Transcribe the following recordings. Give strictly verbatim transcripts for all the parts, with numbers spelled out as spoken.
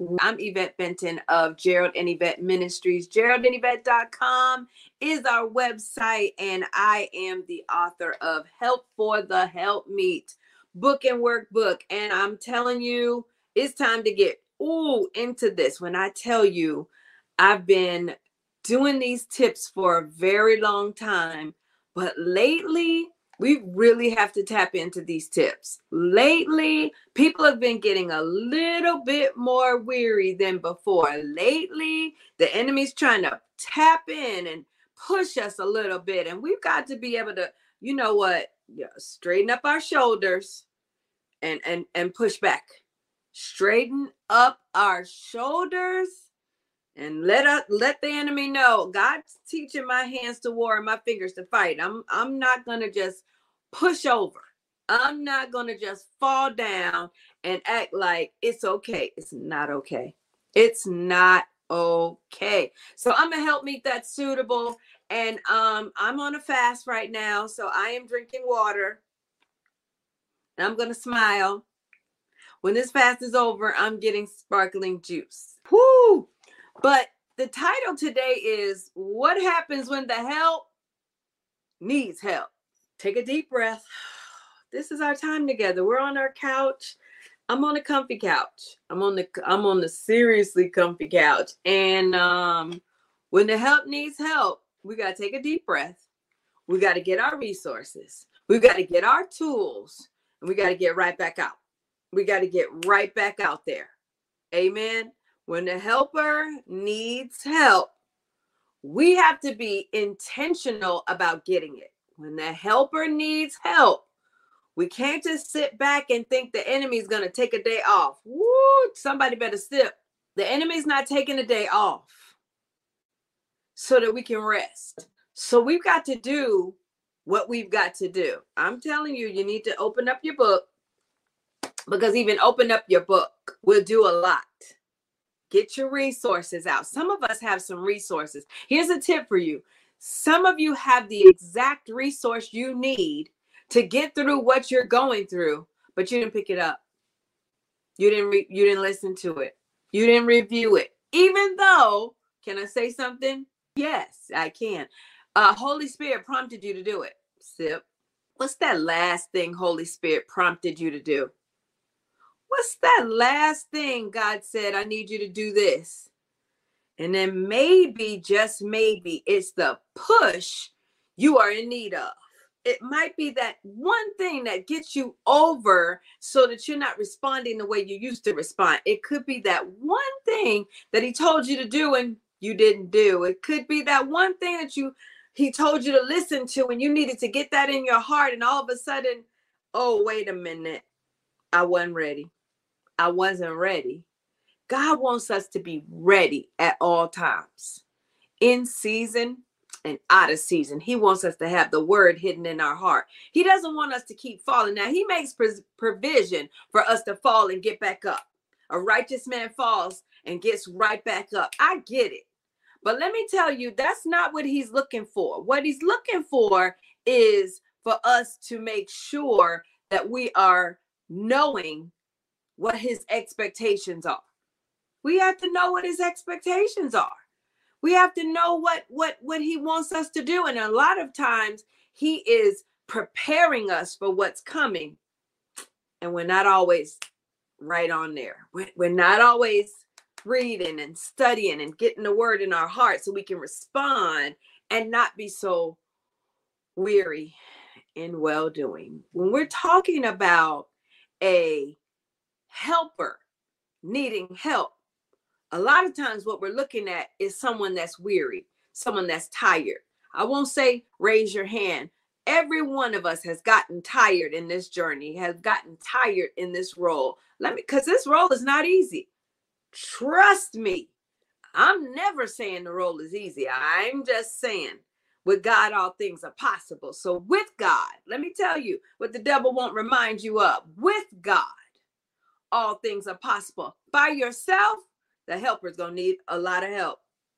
I'm Yvette Benton of Gerald and Yvette Ministries. Gerald and Yvette dot com is our website, and I am the author of Help for the Helpmeet book and workbook. And I'm telling you, it's time to get ooh into this. When I tell you, I've been doing these tips for a very long time, but lately, we really have to tap into these tips. Lately, people have been getting a little bit more weary than before. Lately, the enemy's trying to tap in and push us a little bit. And we've got to be able to, you know what, yeah, straighten up our shoulders and, and, and push back. Straighten up our shoulders and let us let the enemy know God's teaching my hands to war and my fingers to fight. I'm I'm not gonna just push over. I'm not gonna just fall down and act like it's okay. It's not okay. It's not okay. So I'm gonna help meet that suitable. And um, I'm on a fast right now, so I am drinking water. And I'm gonna smile. When this fast is over, I'm getting sparkling juice. Whoo! But the title today is What Happens When the Help Needs Help? Take a deep breath. This is our time together. We're on our couch. I'm on a comfy couch. I'm on the I'm on the seriously comfy couch. And um, when the help needs help, we got to take a deep breath. We got to get our resources. We got to get our tools. And we got to get right back out. We got to get right back out there. Amen. When the helper needs help, we have to be intentional about getting it. When the helper needs help, we can't just sit back and think the enemy's going to take a day off. Woo, somebody better sip. The enemy's not taking a day off so that we can rest. So we've got to do what we've got to do. I'm telling you, you need to open up your book, because even open up your book will do a lot. Get your resources out. Some of us have some resources. Here's a tip for you. Some of you have the exact resource you need to get through what you're going through, but you didn't pick it up. You didn't re- you didn't listen to it. You didn't review it. Even though, can I say something? Yes, I can. Uh, Holy Spirit prompted you to do it. Sip. What's that last thing Holy Spirit prompted you to do? What's that last thing God said, I need you to do this? And then maybe, just maybe, it's the push you are in need of. It might be that one thing that gets you over so that you're not responding the way you used to respond. It could be that one thing that he told you to do and you didn't do. It could be that one thing that you he told you to listen to and you needed to get that in your heart. And all of a sudden, oh, wait a minute. I wasn't ready. I wasn't ready. God wants us to be ready at all times, in season and out of season. He wants us to have the word hidden in our heart. He doesn't want us to keep falling. Now, he makes provision for us to fall and get back up. A righteous man falls and gets right back up. I get it. But let me tell you, that's not what he's looking for. What he's looking for is for us to make sure that we are knowing what his expectations are. We have to know what his expectations are. We have to know what, what, what he wants us to do. And a lot of times he is preparing us for what's coming. And we're not always right on there. We're, we're not always reading and studying and getting the word in our heart so we can respond and not be so weary in well-doing. When we're talking about a helper needing help, a lot of times what we're looking at is someone that's weary, someone that's tired. I won't say raise your hand. Every one of us has gotten tired in this journey, has gotten tired in this role. Let me, because this role is not easy. Trust me. I'm never saying the role is easy. I'm just saying with God, all things are possible. So with God, let me tell you what the devil won't remind you of. With God, all things are possible. By yourself, the helper's going to need a lot of help.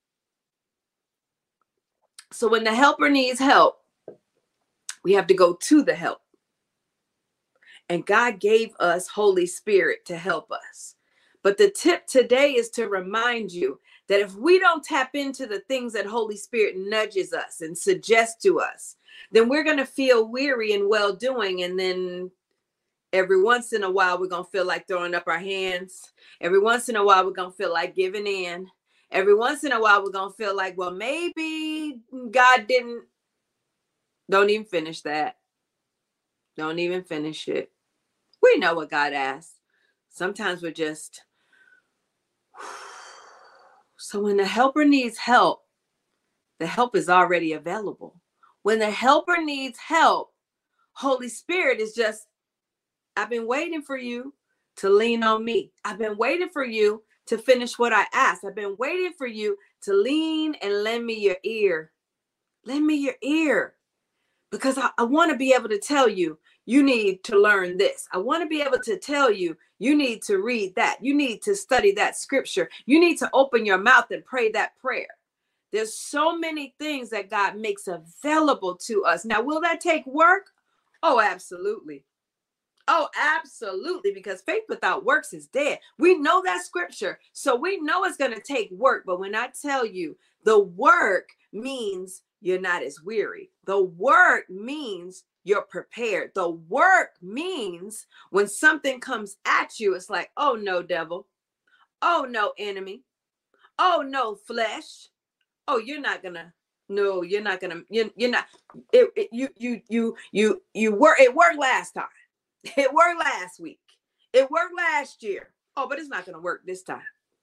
So when the helper needs help, we have to go to the help. And God gave us Holy Spirit to help us. But the tip today is to remind you that if we don't tap into the things that Holy Spirit nudges us and suggests to us, then we're going to feel weary in well-doing. And then every once in a while, we're going to feel like throwing up our hands. Every once in a while, we're going to feel like giving in. Every once in a while, we're going to feel like, well, maybe God didn't. Don't even finish that. Don't even finish it. We know what God asked. Sometimes we're just. So when the helper needs help, the help is already available. When the helper needs help, Holy Spirit is just, I've been waiting for you to lean on me. I've been waiting for you to finish what I asked. I've been waiting for you to lean and lend me your ear. Lend me your ear. Because I, I want to be able to tell you, you need to learn this. I want to be able to tell you, you need to read that. You need to study that scripture. You need to open your mouth and pray that prayer. There's so many things that God makes available to us. Now, will that take work? Oh, absolutely. Oh, absolutely. Because faith without works is dead. We know that scripture. So we know it's going to take work. But when I tell you the work means you're not as weary. The work means you're prepared. The work means when something comes at you, it's like, oh no, devil. Oh no, enemy. Oh no, flesh. Oh, you're not gonna. No, you're not gonna. You're, you're not. It, it, you you you you you were. It worked last time. It worked last week. It worked last year. Oh, but it's not gonna work this time.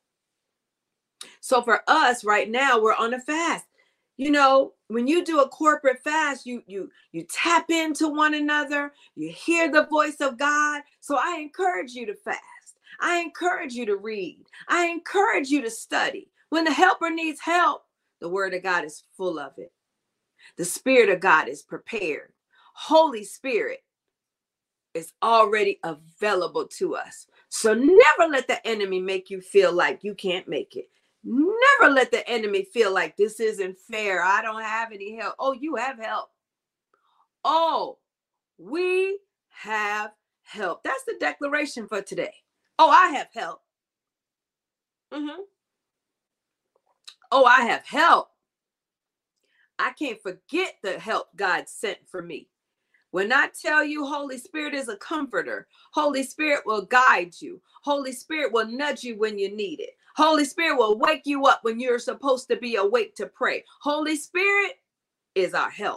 So for us right now, we're on a fast. You know, when you do a corporate fast, you you you tap into one another, you hear the voice of God. So I encourage you to fast. I encourage you to read. I encourage you to study. When the helper needs help, the word of God is full of it. The Spirit of God is prepared. Holy Spirit is already available to us. So never let the enemy make you feel like you can't make it. Never let the enemy feel like this isn't fair. I don't have any help. Oh, you have help. Oh, we have help. That's the declaration for today. Oh, I have help. Mm-hmm. Oh, I have help. I can't forget the help God sent for me. When I tell you Holy Spirit is a comforter, Holy Spirit will guide you. Holy Spirit will nudge you when you need it. Holy Spirit will wake you up when you're supposed to be awake to pray. Holy Spirit is our help.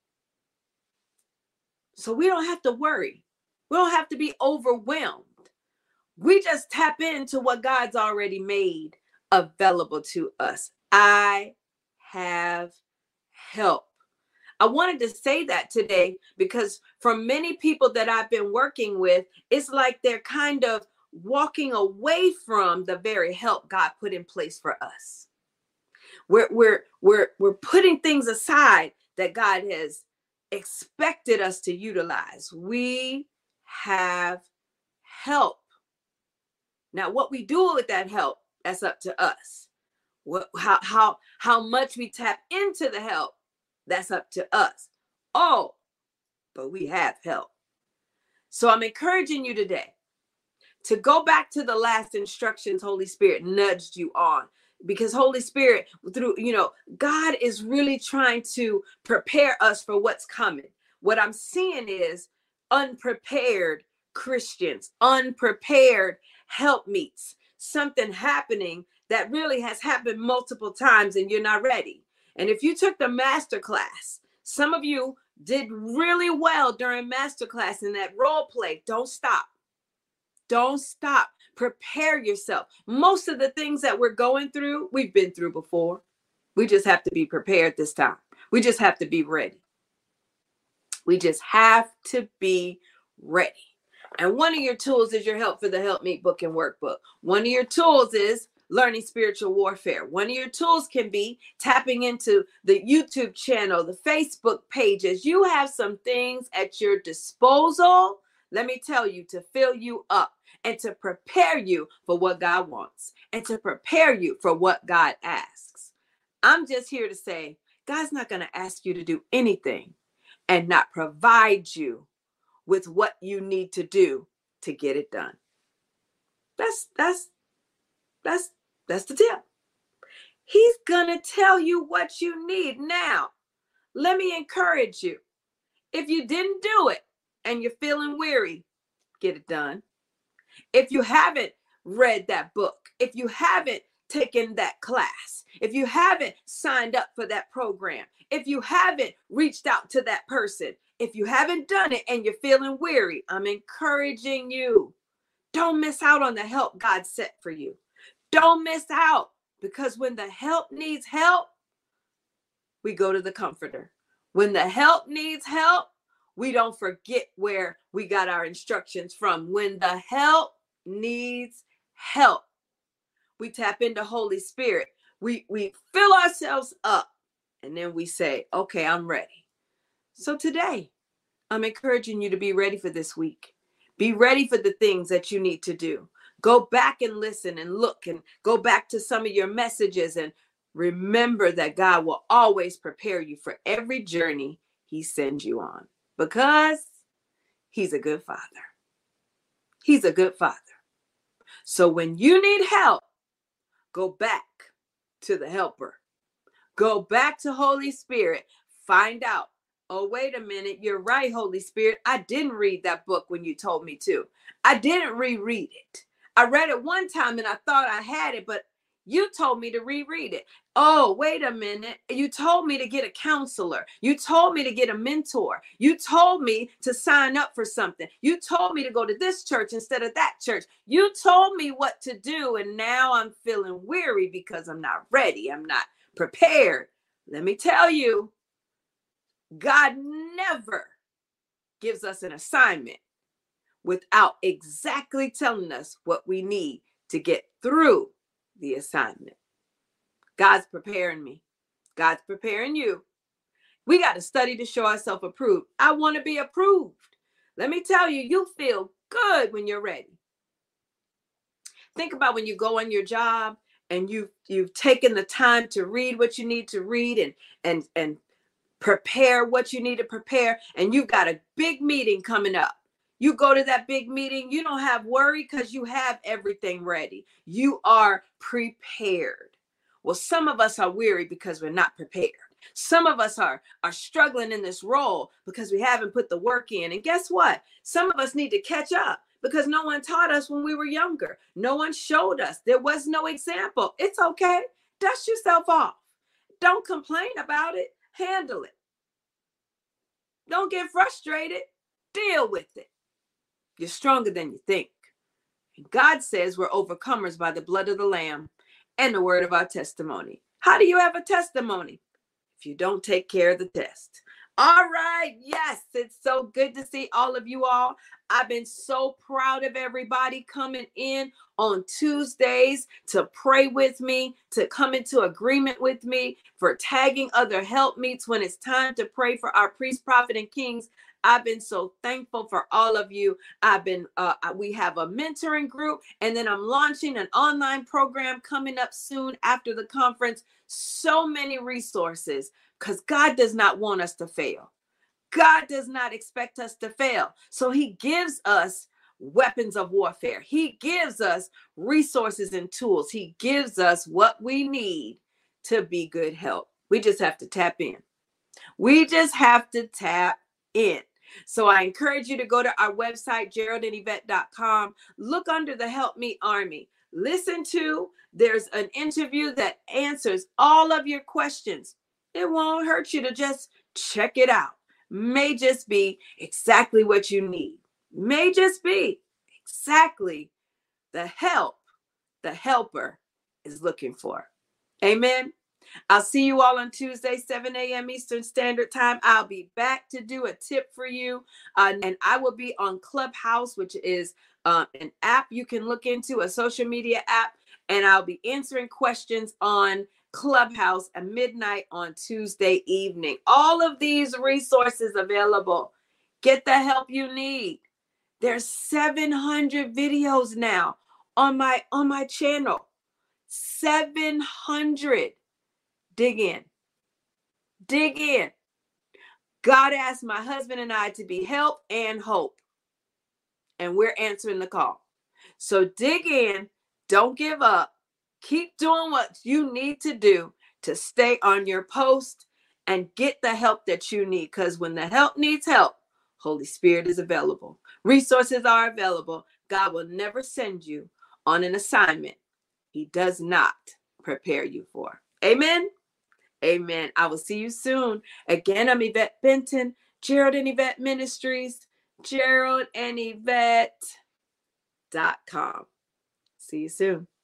So we don't have to worry. We don't have to be overwhelmed. We just tap into what God's already made available to us. I have help. I wanted to say that today because for many people that I've been working with, it's like they're kind of walking away from the very help God put in place for us. We're, we're, we're, we're putting things aside that God has expected us to utilize. We have help. Now, what we do with that help, that's up to us. What, how, how, how much we tap into the help, that's up to us. Oh, but we have help. So I'm encouraging you today to go back to the last instructions Holy Spirit nudged you on. Because Holy Spirit, through, you know, God is really trying to prepare us for what's coming. What I'm seeing is unprepared Christians, unprepared helpmeets, something happening that really has happened multiple times and you're not ready. And if you took the master class, some of you did really well during master class in that role play. Don't stop. Don't stop. Prepare yourself. Most of the things that we're going through, we've been through before. We just have to be prepared this time. We just have to be ready. We just have to be ready. And one of your tools is your Help for the Help Meet book and workbook. One of your tools is learning spiritual warfare. One of your tools can be tapping into the YouTube channel, the Facebook pages. You have some things at your disposal, let me tell you, to fill you up and to prepare you for what God wants and to prepare you for what God asks. I'm just here to say, God's not going to ask you to do anything and not provide you with what you need to do to get it done. That's, that's, That's that's the tip. He's gonna tell you what you need. Now, let me encourage you. If you didn't do it and you're feeling weary, get it done. If you haven't read that book, if you haven't taken that class, if you haven't signed up for that program, if you haven't reached out to that person, if you haven't done it and you're feeling weary, I'm encouraging you. Don't miss out on the help God set for you. Don't miss out, because when the help needs help, we go to the comforter. When the help needs help, we don't forget where we got our instructions from. When the help needs help, we tap into Holy Spirit. We, we fill ourselves up, and then we say, okay, I'm ready. So today, I'm encouraging you to be ready for this week. Be ready for the things that you need to do. Go back and listen and look and go back to some of your messages and remember that God will always prepare you for every journey he sends you on, because he's a good father. He's a good father. So when you need help, go back to the helper. Go back to Holy Spirit. Find out, oh, wait a minute. You're right, Holy Spirit. I didn't read that book when you told me to. I didn't reread it. I read it one time and I thought I had it, but you told me to reread it. Oh, wait a minute. You told me to get a counselor. You told me to get a mentor. You told me to sign up for something. You told me to go to this church instead of that church. You told me what to do, and now I'm feeling weary because I'm not ready. I'm not prepared. Let me tell you, God never gives us an assignment without exactly telling us what we need to get through the assignment. God's preparing me. God's preparing you. We got to study to show ourselves approved. I want to be approved. Let me tell you, you feel good when you're ready. Think about when you go on your job and you you've taken the time to read what you need to read and and and prepare what you need to prepare, and you've got a big meeting coming up. You go to that big meeting, you don't have worry because you have everything ready. You are prepared. Well, some of us are weary because we're not prepared. Some of us are, are struggling in this role because we haven't put the work in. And guess what? Some of us need to catch up because no one taught us when we were younger. No one showed us. There was no example. It's okay. Dust yourself off. Don't complain about it. Handle it. Don't get frustrated. Deal with it. You're stronger than you think. And God says we're overcomers by the blood of the Lamb and the word of our testimony. How do you have a testimony if you don't take care of the test? All right. Yes, it's so good to see all of you all. I've been so proud of everybody coming in on Tuesdays to pray with me, to come into agreement with me, for tagging other helpmeets when it's time to pray for our priest, prophet, and kings. I've been so thankful for all of you. I've been, uh, we have a mentoring group, and then I'm launching an online program coming up soon after the conference. So many resources, because God does not want us to fail. God does not expect us to fail. So he gives us weapons of warfare. He gives us resources and tools. He gives us what we need to be good help. We just have to tap in. We just have to tap in. So I encourage you to go to our website, gerald and yvette dot com. Look under the Help Me Army. Listen to, there's an interview that answers all of your questions. It won't hurt you to just check it out. May just be exactly what you need. May just be exactly the help the helper is looking for. Amen. I'll see you all on Tuesday, seven a.m. Eastern Standard Time. I'll be back to do a tip for you. Uh, and I will be on Clubhouse, which is uh, an app you can look into, a social media app. And I'll be answering questions on Clubhouse at midnight on Tuesday evening. All of these resources available. Get the help you need. There's seven hundred videos now on my, on my channel. seven hundred. Dig in. Dig in. God asked my husband and I to be help and hope. And we're answering the call. So dig in. Don't give up. Keep doing what you need to do to stay on your post and get the help that you need. Because when the help needs help, Holy Spirit is available. Resources are available. God will never send you on an assignment He does not prepare you for. Amen. Amen. I will see you soon. Again, I'm Yvette Benton, Gerald and Yvette Ministries, Gerald and Yvette dot com. See you soon.